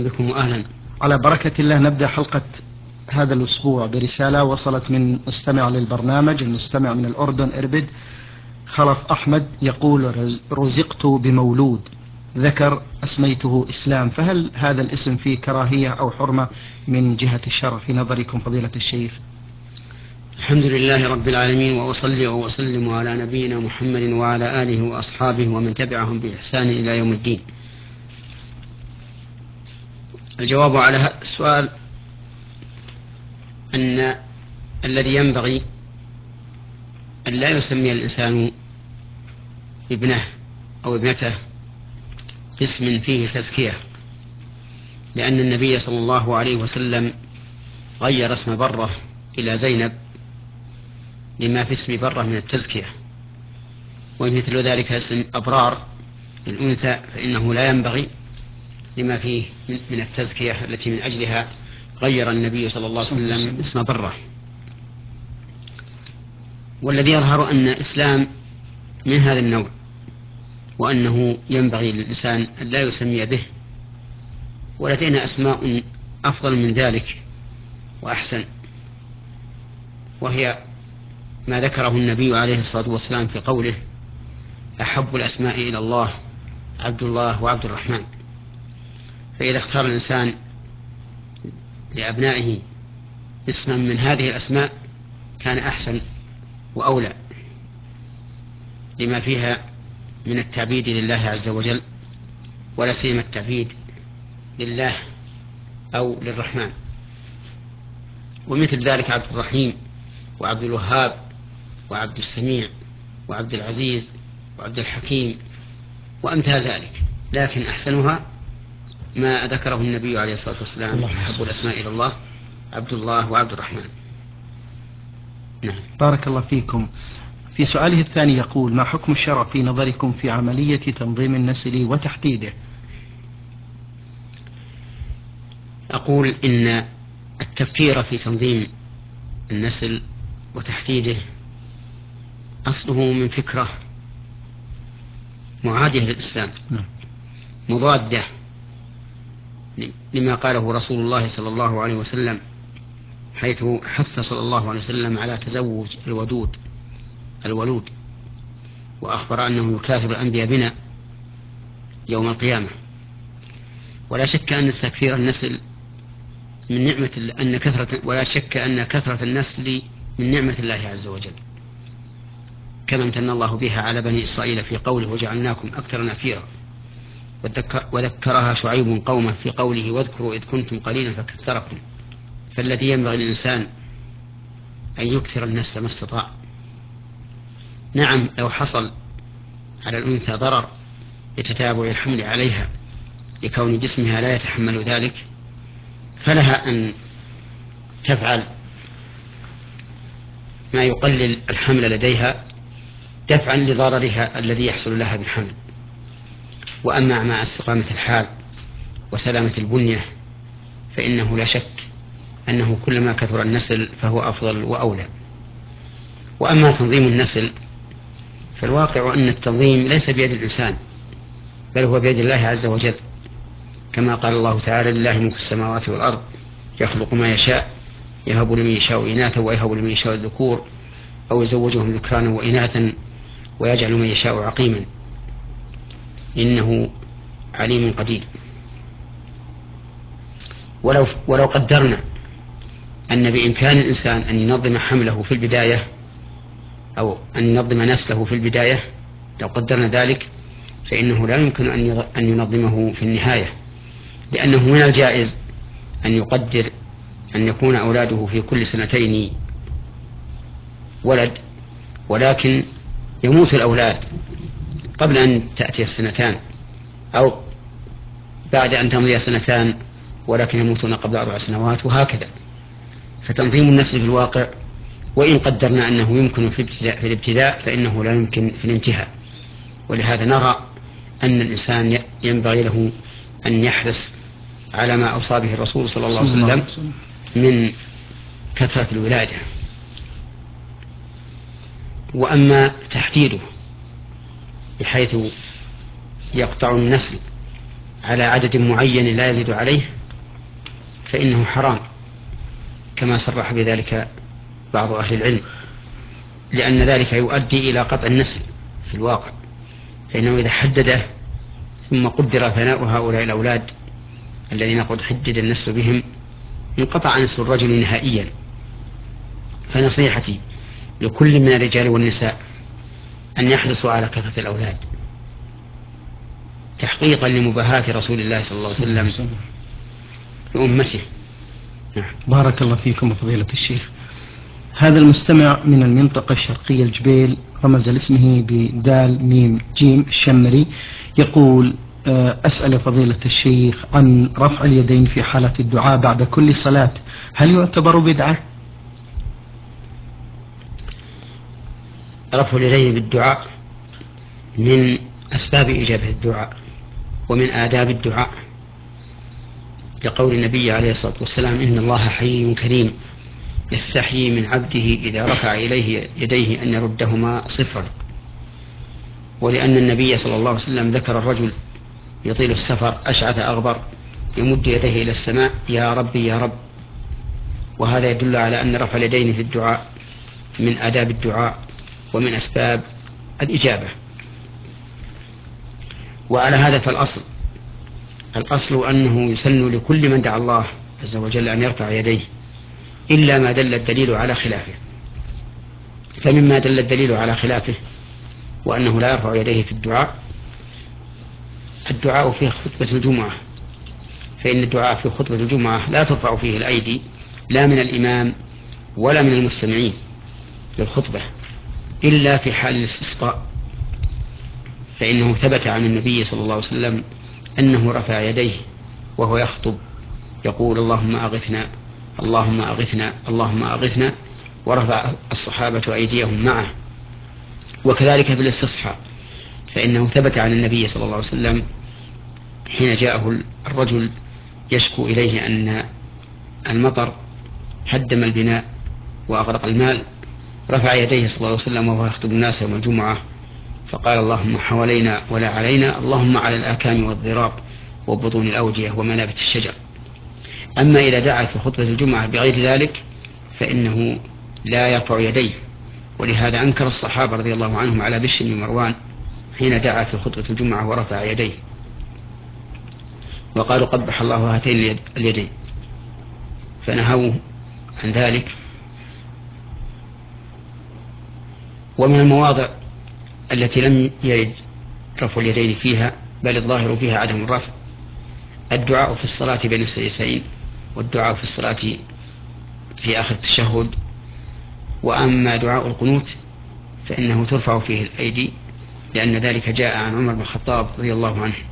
بكم أهلا. على بركة الله نبدأ حلقة هذا الأسبوع برسالة وصلت من مستمع للبرنامج، المستمع من الأردن إربد خلف أحمد، يقول: رزقت بمولود ذكر أسميته إسلام، فهل هذا الاسم فيه كراهية أو حرمة من جهة الشرع في نظركم فضيلة الشيخ؟ الحمد لله رب العالمين، وأصلي وأسلم على نبينا محمد وعلى آله وأصحابه ومن تبعهم بإحسان إلى يوم الدين. الجواب على هذا السؤال أن الذي ينبغي أن لا يسمي الإنسان ابنه أو ابنته باسم فيه تزكية، لأن النبي صلى الله عليه وسلم غير اسم بره إلى زينب لما في اسم بره من التزكية، ومثل ذلك اسم أبرار للأنثى فإنه لا ينبغي لما فيه من التزكية التي من أجلها غير النبي صلى الله عليه وسلم اسم بره. والذي يظهر أن الإسلام من هذا النوع، وأنه ينبغي للإنسان أن لا يسمي به، ولدينا أسماء أفضل من ذلك وأحسن، وهي ما ذكره النبي عليه الصلاة والسلام في قوله: أحب الأسماء إلى الله عبد الله وعبد الرحمن. فإذا اختار الإنسان لأبنائه اسما من هذه الأسماء كان أحسن وأولى، لما فيها من التعبيد لله عز وجل، ولا سيما التعبيد لله أو للرحمن. ومثل ذلك عبد الرحيم وعبد الوهاب وعبد السميع وعبد العزيز وعبد الحكيم وأمثال ذلك، لكن أحسنها ما ذكره النبي عليه الصلاة والسلام: أحب الأسماء إلى الله عبد الله وعبد الرحمن. نعم. بارك الله فيكم. في سؤاله الثاني يقول: ما حكم الشرع في نظركم في عملية تنظيم النسل وتحديده؟ أقول إن التفكير في تنظيم النسل وتحديده أصله من فكرة معادية للإسلام، مضادة لما قاله رسول الله صلى الله عليه وسلم، حيث حث صلى الله عليه وسلم على تزوج الولود، وأخبر أنه يكافر الأنبياء بنا يوم القيامة. ولا شك أن تكثير النسل من نعمة، ولا شك أن كثرة النسل من نعمة الله عز وجل، كما امتن الله بها على بني إسرائيل في قوله: وجعلناكم أكثر نفيرا. وذكرها شعيب قومه في قوله: واذكروا إذ كنتم قليلا فكثركم. فالذي ينبغي للإنسان أن يكثر النسل ما استطاع. نعم، لو حصل على الأنثى ضرر بتتابع الحمل عليها لكون جسمها لا يتحمل ذلك، فلها أن تفعل ما يقلل الحمل لديها دفعا لضررها الذي يحصل لها بالحمل. وأما مع استقامة الحال وسلامة البنية فإنه لا شك أنه كلما كثر النسل فهو أفضل وأولى. وأما تنظيم النسل فالواقع أن التنظيم ليس بيد الإنسان، بل هو بيد الله عز وجل، كما قال الله تعالى: لله ملك السماوات والأرض يخلق ما يشاء يهب لمن يشاء إناثا ويهب لمن يشاء الذكور أو يزوجهم ذكرانا وإناثا ويجعل من يشاء عقيما إنه عليم قدير. ولو قدرنا أن بإمكان الإنسان أن ينظم حمله في البداية أو أن ينظم نسله في البداية، لو قدرنا ذلك فإنه لا يمكن أن ينظمه في النهاية، لأنه من الجائز أن يقدر أن يكون أولاده في كل سنتين ولد، ولكن يموت الأولاد قبل أن تأتي السنتان، أو بعد أن تمضي سنتان ولكن يموتون قبل 4 سنوات، وهكذا. فتنظيم النسل في الواقع وإن قدرنا أنه يمكن في الابتداء فإنه لا يمكن في الانتهاء. ولهذا نرى أن الإنسان ينبغي له أن يحرص على ما أوصى به الرسول صلى الله عليه وسلم من كثرة الولادة. وأما تحديده بحيث يقطع النسل على عدد معين لا يزيد عليه فإنه حرام، كما صرح بذلك بعض أهل العلم، لأن ذلك يؤدي إلى قطع النسل في الواقع، فإنه إذا حدده ثم قدر ثناء هؤلاء الأولاد الذين قد حدد النسل بهم انقطع نسل الرجل نهائيا. فنصيحتي لكل من الرجال والنساء أن يحرصوا على كثرة الأولاد تحقيقا لمباهاة رسول الله صلى الله عليه وسلم لأمته. بارك الله فيكم فضيلة الشيخ. هذا المستمع من المنطقة الشرقية الجبيل رمز لاسمه بدال ميم جيم الشمري، يقول: أسأل فضيلة الشيخ عن رفع اليدين في حالة الدعاء بعد كل صلاة، هل يعتبر بدعة؟ رفع اليدين بالدعاء من أسباب إجابة الدعاء ومن آداب الدعاء، لقول النبي عليه الصلاة والسلام: إن الله حي كريم يستحيي من عبده إذا رفع إليه يديه أن يردهما صفرا. ولأن النبي صلى الله عليه وسلم ذكر الرجل يطيل السفر أشعث أغبر يمد يديه إلى السماء: يا ربي يا رب. وهذا يدل على أن رفع اليدين في الدعاء من آداب الدعاء ومن أسباب الإجابة. وعلى هذا فالأصل أنه يسن لكل من دعا الله عز وجل أن يرفع يديه، إلا ما دل الدليل على خلافه. فمما دل الدليل على خلافه وأنه لا يرفع يديه في الدعاء في خطبة الجمعة، فإن الدعاء في خطبة الجمعة لا ترفع فيه الأيدي لا من الإمام ولا من المستمعين للخطبة إلا في حال الاستسقاء، فإنه ثبت عن النبي صلى الله عليه وسلم أنه رفع يديه وهو يخطب يقول: اللهم أغثنا اللهم أغثنا اللهم أغثنا، ورفع الصحابة أيديهم معه. وكذلك في الاستصحاء، فإنه ثبت عن النبي صلى الله عليه وسلم حين جاءه الرجل يشكو إليه أن المطر هدم البناء وأغرق المال، رفع يديه صلى الله عليه وسلم وهو يخطب الناس يوم الجمعة فقال: اللهم حوالينا ولا علينا، اللهم على الآكام والضراب وبطون الأودية ومنابت الشجر. أما إذا دعا في خطبة الجمعة بغير ذلك فإنه لا يرفع يديه. ولهذا أنكر الصحابة رضي الله عنهم على بشر بن مروان حين دعا في خطبة الجمعة ورفع يديه، وقالوا: قبح الله هاتين اليدين، فنهوه عن ذلك. ومن المواضع التي لم يرد رفع اليدين فيها بل الظاهر فيها عدم الرفع الدعاء في الصلاة بين السجدتين، والدعاء في الصلاة في آخر التشهد. وأما دعاء القنوت فإنه ترفع فيه الأيدي، لأن ذلك جاء عن عمر بن الخطاب رضي الله عنه.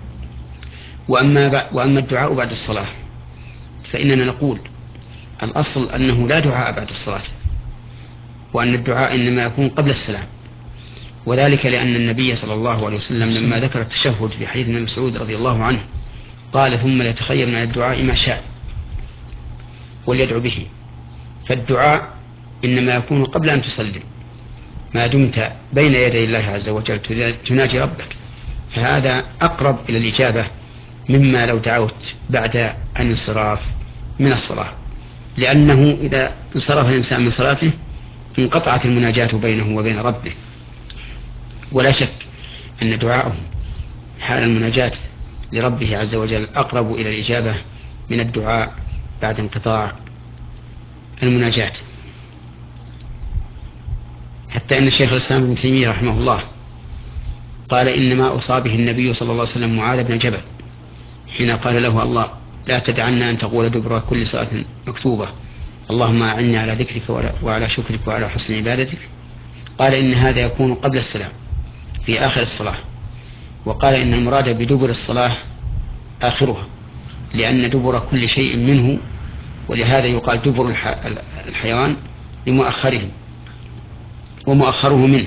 وأما الدعاء بعد الصلاة فإننا نقول الأصل أنه لا دعاء بعد الصلاة، وأن الدعاء إنما يكون قبل السلام، وذلك لأن النبي صلى الله عليه وسلم لما ذكر التشهد في حديث ابن مسعود رضي الله عنه قال: ثم ليتخير من الدعاء ما شاء وليدعو به. فالدعاء إنما يكون قبل أن تسلم، ما دمت بين يدي الله عز وجل تناجي ربك، فهذا أقرب إلى الإجابة مما لو دعوت بعد الانصراف من الصلاة، لأنه إذا انصرف الإنسان من صلاته انقطعت المناجاة بينه وبين ربه. ولا شك أن دعاءه حال المناجاة لربه عز وجل أقرب إلى الإجابة من الدعاء بعد انقطاع المناجاة. حتى إن الشيخ الإسلام ابن تيمية رحمه الله قال: إنما أصابه النبي صلى الله عليه وسلم معاذ بن جبل حين قال له: الله لا تدعنا أن تقول دبر كل صلاة مكتوبة اللهم أعني على ذكرك وعلى شكرك وعلى حسن عبادتك. قال: إن هذا يكون قبل السلام في آخر الصلاة. وقال: إن المراد بدبر الصلاة آخرها، لأن دبر كل شيء منه، ولهذا يقال دبر الحيوان لمؤخره ومؤخره منه.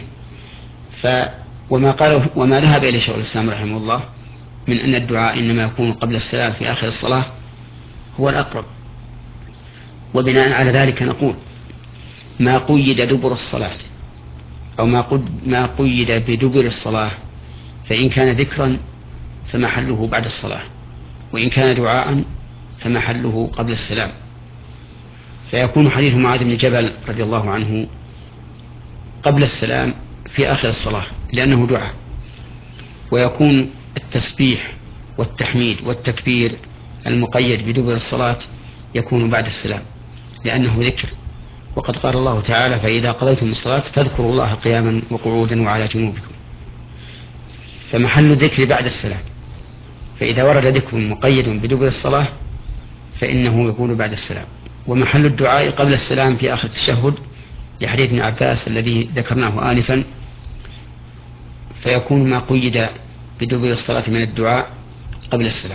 وما ذهب إليه شيخ الإسلام رحمه الله من أن الدعاء إنما يكون قبل السلام في آخر الصلاة هو الأقرب. وبناء على ذلك نقول: ما قيد دبر الصلاة أو ما قيد بدبر الصلاة فإن كان ذكرا فمحله بعد الصلاة، وإن كان دعاء فمحله قبل السلام. فيكون حديث معاذ بن جبل رضي الله عنه قبل السلام في آخر الصلاة لأنه دعاء، ويكون التسبيح والتحميد والتكبير المقيد بدبر الصلاة يكون بعد السلام لأنه ذكر، وقد قال الله تعالى: فإذا قضيتم الصلاة فاذكروا الله قياما وقعودا وعلى جنوبكم. فمحل الذكر بعد السلام، فإذا ورد ذكر مقيد بدبر الصلاة فإنه يكون بعد السلام. ومحل الدعاء قبل السلام في آخر التشهد لحديث ابن عباس الذي ذكرناه آنفا، فيكون ما قيد بدبر الصلاة من الدعاء قبل السلام.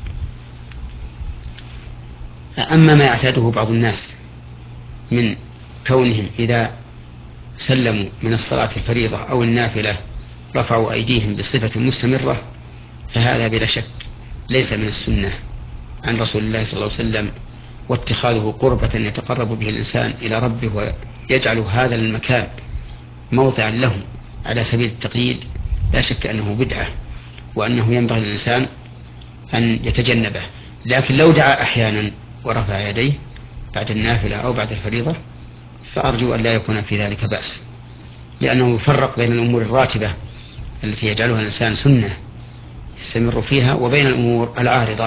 أما ما يعتاده بعض الناس من كونهم إذا سلموا من الصلاة الفريضة أو النافلة رفعوا أيديهم بصفة مستمرة، فهذا بلا شك ليس من السنة عن رسول الله صلى الله عليه وسلم، واتخاذه قربة يتقرب به الإنسان إلى ربه ويجعل هذا المكان موضعا له على سبيل التقييد، لا شك أنه بدعة وأنه ينبغي للإنسان أن يتجنبه. لكن لو دعا أحيانا ورفع يديه بعد النافلة أو بعد الفريضة فأرجو أن لا يكون في ذلك بأس، لأنه يفرق بين الأمور الراتبة التي يجعلها الإنسان سنة يستمر فيها وبين الأمور العارضة.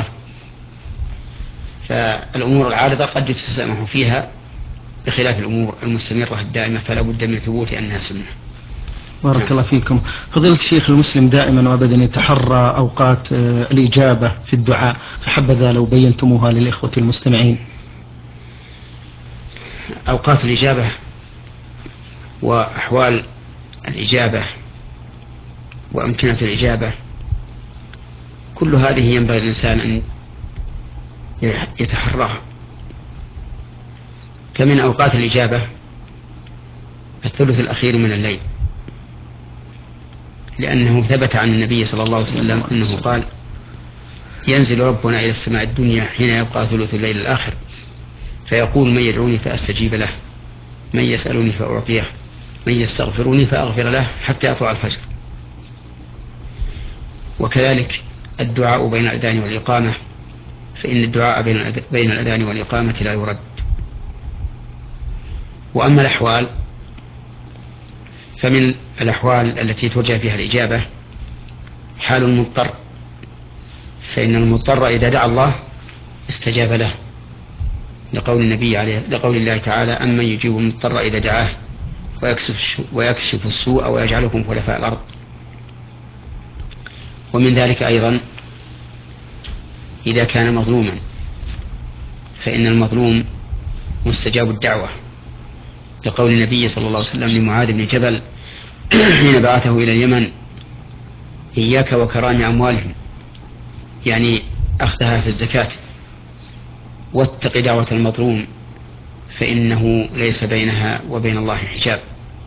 فالأمور العارضة قد يتسامح فيها بخلاف الأمور المستمرة الدائمة، فلا بد من ثبوت أنها سنة. بارك الله فيكم. فضيلة الشيخ، المسلم دائما وابدا يتحرى أوقات الإجابة في الدعاء، فحبذا لو بينتموها للإخوة المستمعين. أوقات الإجابة وأحوال الإجابة وأمكنة الإجابة كل هذه ينبغي الإنسان أن يتحراها. فمن أوقات الإجابة الثلث الأخير من الليل، لأنه ثبت عن النبي صلى الله عليه وسلم أنه قال: ينزل ربنا إلى السماء الدنيا حين يبقى ثلث الليل الآخر فيقول: من يدعوني فأستجيب له، من يسألني فأعطيه، من يستغفرني فأغفر له، حتى يطلع الفجر. وكذلك الدعاء بين الأذان والإقامة، فإن الدعاء بين الأذان والإقامة لا يرد. وأما الأحوال فمن الأحوال التي ترجى فيها الإجابة حال المضطر، فإن المضطر إذا دعا الله استجاب له، لقول الله تعالى: أمن يجيب المضطر إذا دعاه ويكشف السوء ويجعلكم خلفاء الأرض. ومن ذلك أيضا إذا كان مظلوما، فإن المظلوم مستجاب الدعوة، لقول النبي صلى الله عليه وسلم لمعاذ بن جبل حين بعثه إلى اليمن: إياك وكرام أموالهم، يعني أخذها في الزكاة، واتق دعوة المظلوم فإنه ليس بينها وبين الله حجاب.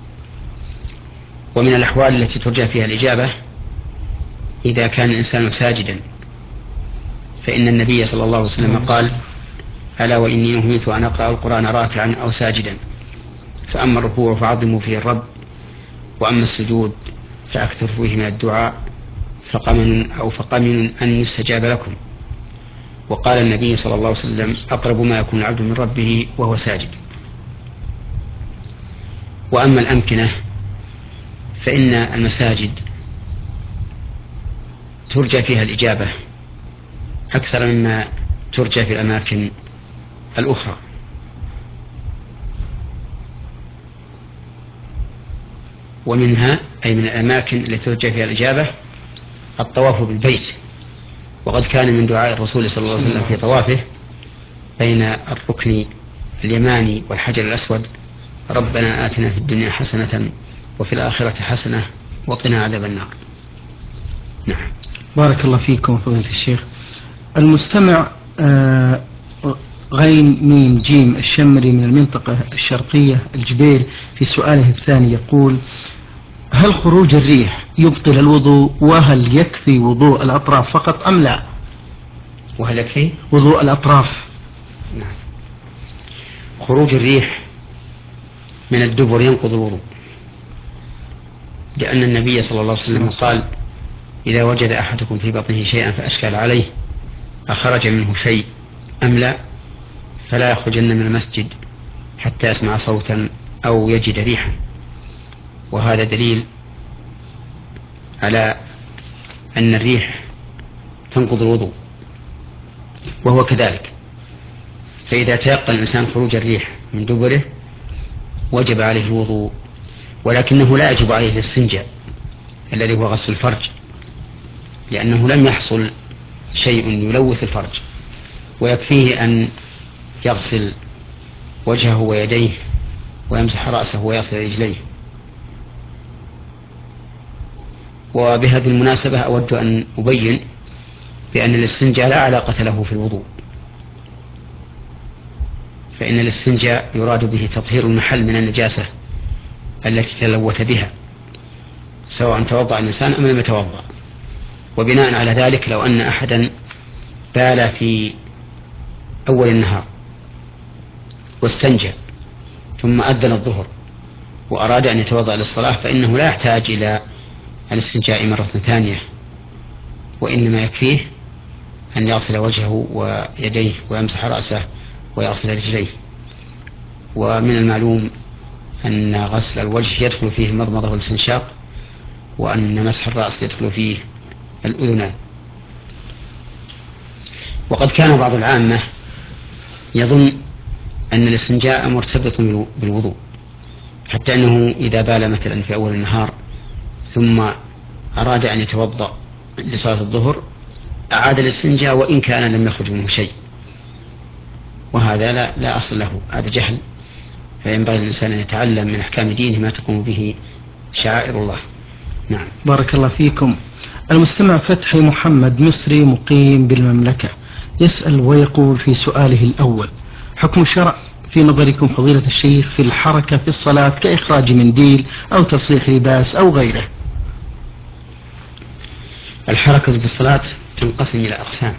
ومن الأحوال التي ترجى فيها الإجابة إذا كان الإنسان ساجدا، فإن النبي صلى الله عليه وسلم قال: ألا وإني نهيت أن أقرأ القرآن راكعا أو ساجدا، فأما الركوع فعظموا فيه الرب، وأما السجود فأكثر فيه من الدعاء فقمن أن يستجاب لكم. وقال النبي صلى الله عليه وسلم: أقرب ما يكون العبد من ربه وهو ساجد. وأما الأمكنة فإن المساجد ترجى فيها الإجابة أكثر مما ترجى في الأماكن الأخرى. ومنها أي من الأماكن التي ترجى فيها الإجابة الطواف بالبيت، وقد كان من دعاء الرسول صلى الله عليه وسلم في طوافه بين الركن اليماني والحجر الأسود: ربنا آتنا في الدنيا حسنة وفي الآخرة حسنة وقنا عذاب النار. نعم. بارك الله فيكم فضيلة الشيخ. المستمع غين ميم جيم الشمري من المنطقة الشرقية الجبيل في سؤاله الثاني يقول: هل خروج الريح يبطل الوضوء؟ وهل يكفي وضوء الأطراف فقط أم لا؟ وهل يكفي وضوء الأطراف؟ نعم. خروج الريح من الدبر ينقض الوضوء، لأن النبي صلى الله عليه وسلم قال: إذا وجد أحدكم في بطنه شيئا فأشكل عليه أخرج منه شيء أم لا، فلا يخرجن من المسجد حتى يسمع صوتا أو يجد ريحا. وهذا دليل على أن الريح تنقض الوضوء، وهو كذلك. فإذا تيقن الإنسان خروج الريح من دبره وجب عليه الوضوء، ولكنه لا يجب عليه الاستنجاء الذي هو غسل الفرج، لأنه لم يحصل شيء يلوث الفرج، ويكفيه أن يغسل وجهه ويديه ويمسح رأسه ويغسل رجليه. وبهذه المناسبة أود أن أبين بأن الاستنجاء لا علاقة له في الوضوء، فإن الاستنجاء يراد به تطهير المحل من النجاسة التي تلوث بها، سواء توضأ الإنسان أم لم يتوضأ. وبناء على ذلك لو أن أحدا بال في أول النهار واستنجى ثم أذن الظهر وأراد أن يتوضأ للصلاة، فإنه لا يحتاج إلى الاستنجاء مرة ثانية، وإنما يكفيه أن يغسل وجهه ويديه ويمسح رأسه ويغسل رجليه. ومن المعلوم أن غسل الوجه يدخل فيه المضمضة والاستنشاق، وأن مسح الرأس يدخل فيه الأذنان. وقد كان بعض العامة يظن أن الاستنجاء مرتبط بالوضوء، حتى أنه إذا بال مثلا في أول النهار ثم أراد أن يتوضأ لصلاة الظهر أعاد الاستنجاء وإن كان لم يخرج منه شيء، وهذا لا أصل له، هذا جهل. فينبغي للإنسان أن يتعلم من أحكام دينه ما تقوم به شعائر الله. نعم. بارك الله فيكم. المستمع فتحي محمد مصري مقيم بالمملكة يسأل ويقول في سؤاله الأول: حكم الشرع في نظركم فضيلة الشيخ في الحركة في الصلاة كإخراج منديل أو تصليح لباس أو غيره؟ الحركة في الصلاة تنقسم إلى أقسام،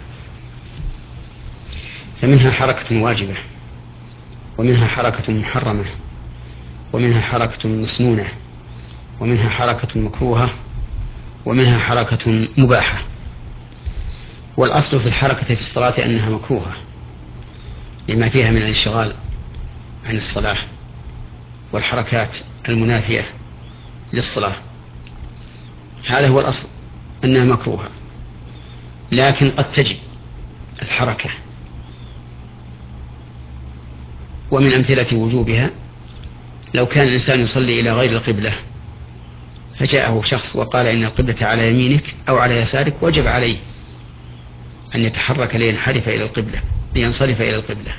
فمنها حركة واجبة، ومنها حركة محرمة، ومنها حركة مسنونة، ومنها حركة مكروهة، ومنها حركة مباحة. والأصل في الحركة في الصلاة أنها مكروهة لما فيها من الانشغال عن الصلاة والحركات المنافية للصلاة، هذا هو الأصل أنها مكروهة. لكن قد تجب الحركة، ومن أمثلة وجوبها لو كان الإنسان يصلي إلى غير القبلة فجاءه شخص وقال إن القبلة على يمينك أو على يسارك، وجب عليه أن يتحرك لينحرف إلى القبلة، لينصرف إلى القبلة.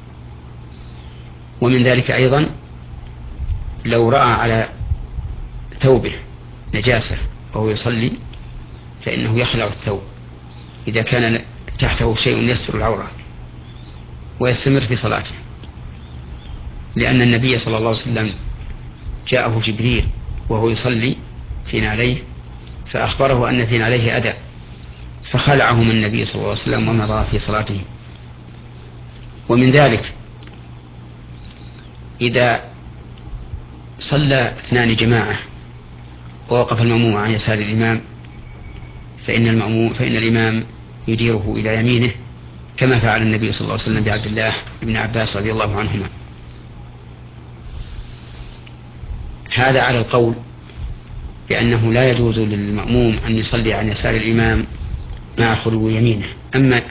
ومن ذلك أيضا لو رأى على ثوبه نجاسة وهو يصلي فإنه يخلع الثوب إذا كان تحته شيء يستر العورة ويستمر في صلاته، لأن النبي صلى الله عليه وسلم جاءه جبريل وهو يصلي في نعليه فأخبره أن في نعليه أذى، فخلعهم النبي صلى الله عليه وسلم ومضى في صلاته. ومن ذلك إذا صلى اثنان جماعة ووقف المأموم عن يسار الإمام فإن الإمام يديره إلى يمينه، كما فعل النبي صلى الله عليه وسلم بعبد الله بن عباس رضي الله عنهما. هذا على القول بأنه لا يجوز للمأموم أن يصلي عن يسار الإمام مع خلو يمينه. أما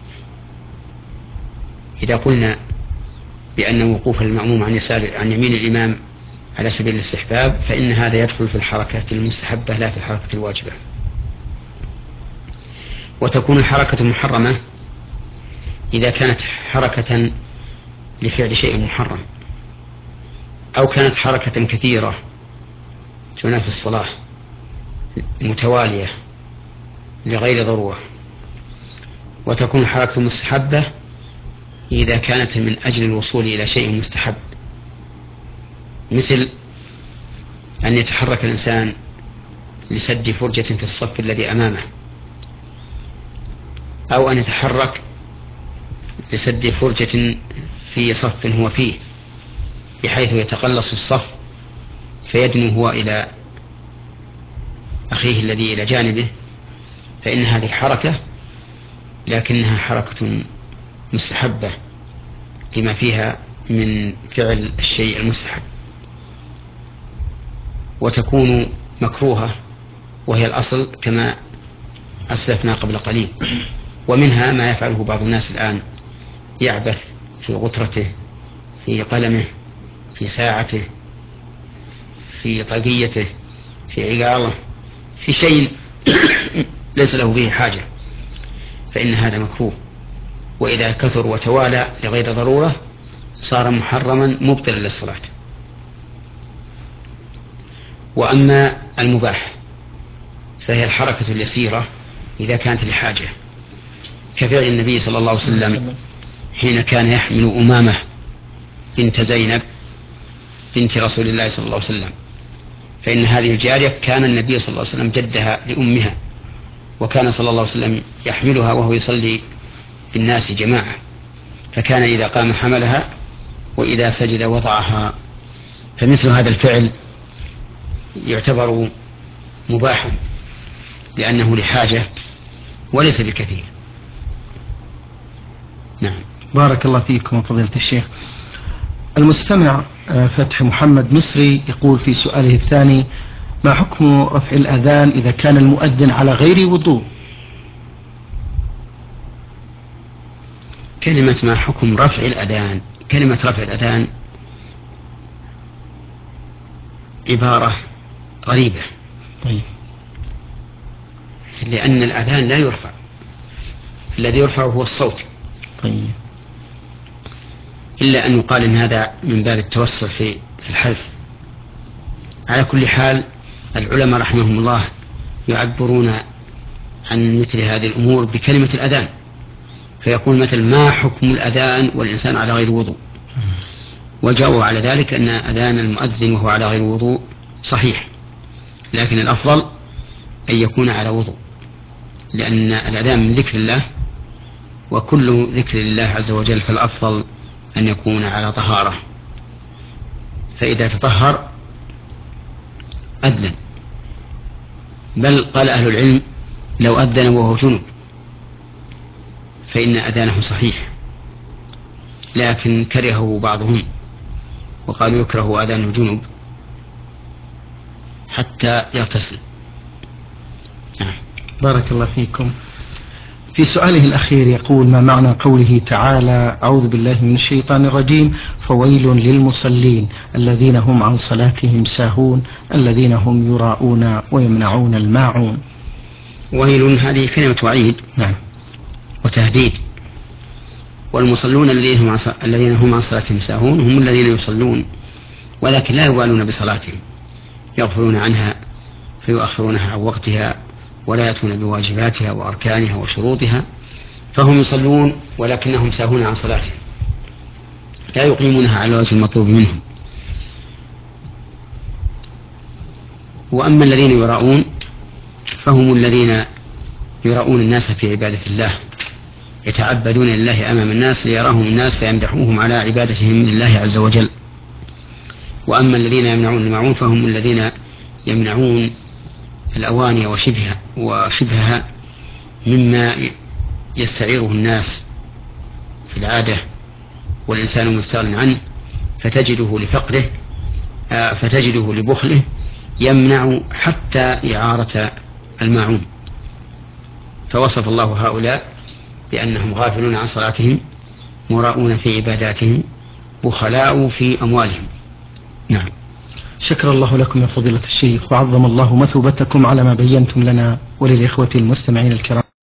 إذا قلنا بأن وقوف المأموم عن يمين الإمام على سبيل الاستحباب فإن هذا يدخل في الحركة المستحبة لا في الحركة الواجبة. وتكون الحركة محرمة إذا كانت حركة لفعل شيء محرم، أو كانت حركة كثيرة تنافي الصلاة متوالية لغير ضرورة. وتكون الحركة مستحبة إذا كانت من أجل الوصول إلى شيء مستحب، مثل أن يتحرك الإنسان لسد فرجة في الصف الذي أمامه، أو أن يتحرك لسد فرجة في صف هو فيه بحيث يتقلص الصف فيدنو هو إلى أخيه الذي إلى جانبه، فإن هذه حركة لكنها حركة مستحبة لما فيها من فعل الشيء المستحب، وتكون مكروهة وهي الأصل كما أسلفنا قبل قليل. ومنها ما يفعله بعض الناس الآن، يعبث في غترته، في قلمه، في ساعته، في طاقيته، في عقاله، في شيء ليس له به حاجة، فإن هذا مكروه، وإذا كثر وتوالى لغير ضرورة صار محرما مبطلا للصلاة. وأما المباح فهي الحركة اليسيرة إذا كانت لحاجة، كفعل النبي صلى الله عليه وسلم حين كان يحمل أمامة بنت زينب بنت رسول الله صلى الله عليه وسلم، فإن هذه الجارية كان النبي صلى الله عليه وسلم جدها لأمها، وكان صلى الله عليه وسلم يحملها وهو يصلي بالناس جماعة، فكان إذا قام حملها وإذا سجد وضعها. فمثل هذا الفعل يعتبر مباحا لأنه لحاجة وليس بكثير. نعم. بارك الله فيكم فضيلة الشيخ. المستمع فتح محمد مصري يقول في سؤاله الثاني: ما حكم رفع الأذان إذا كان المؤذن على غير وضوء؟ كلمة ما حكم رفع الأذان، كلمة رفع الأذان عبارة غريبة، لأن الأذان لا يرفع، الذي يرفع هو الصوت، إلا أن يقال إن هذا من باب التوسع في الحذف. على كل حال العلماء رحمهم الله يعبرون عن مثل هذه الأمور بكلمة الأذان، فيقول مثل ما حكم الأذان والإنسان على غير وضوء، وجاءوا على ذلك أن أذان المؤذن وهو على غير وضوء صحيح، لكن الأفضل أن يكون على وضوء، لأن الأذان من ذكر الله، وكل ذكر الله عز وجل فالأفضل أن يكون على طهارة، فإذا تطهر أذن. بل قال أهل العلم لو أذن وهو جنب فإن أذانه صحيح، لكن كرهه بعضهم وقالوا يكره أذان الجنب حتى يغتسل. بارك الله فيكم. في سؤاله الأخير يقول: ما معنى قوله تعالى: أعوذ بالله من الشيطان الرجيم، فويل للمصلين الذين هم عن صلاتهم ساهون الذين هم يراءون ويمنعون الماعون؟ ويل هذه كلمة وعيد وتهديد، والمصلون الذين هم عن صلاتهم ساهون هم الذين يصلون ولكن لا يبالون بصلاتهم، يغفلون عنها فيؤخرونها عن وقتها ولا يأتون بواجباتها وأركانها وشروطها، فهم يصلون ولكنهم ساهون عن صلاتهم، لا يقيمونها على الوجه المطلوب منهم. وأما الذين يراءون فهم الذين يراءون الناس في عبادة الله، يتعبدون لله أمام الناس ليراهم الناس فيمدحوهم على عبادتهم لله عز وجل. وأما الذين يمنعون الماعون فهم الذين يمنعون الأواني وشبهها مما يستعيره الناس في العادة والإنسان مستغن عنه، فتجده لفقره فتجده لبخله يمنع حتى إعارة الماعون. فوصف الله هؤلاء بأنهم غافلون عن صلاتهم، مراؤون في عباداتهم، بخلاء في أموالهم. نعم. شكر الله لكم يا فضيلة الشيخ، وعظم الله مثوبتكم على ما بينتم لنا وللإخوة المستمعين الكرام.